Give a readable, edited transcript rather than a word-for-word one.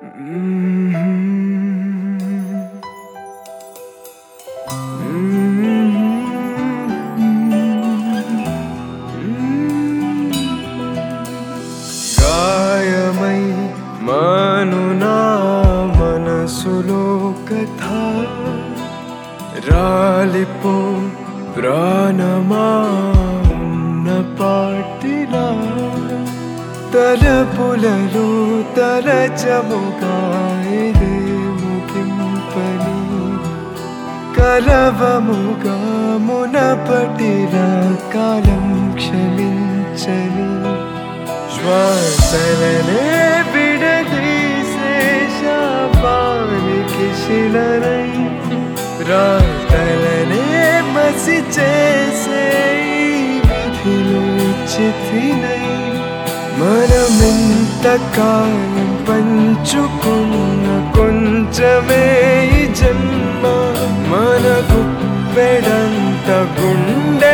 గాయమై మానునా మనసులో కథ రాలిపో ప్రాణమా ఉన్న పాటిలా తలపులలో తలచముగా ఇదే ముగింపని కలవముగా మునపటిలా కాలం క్షమించని శ్వాసలనే విడదీసే శాపానికి శిలనై రాతలనే మసి చేసే విధిలో చితినై మనమెంతకాలం పంచుకున్న కొంచెమే ఈ జన్మ మనకు పెడంత గుండె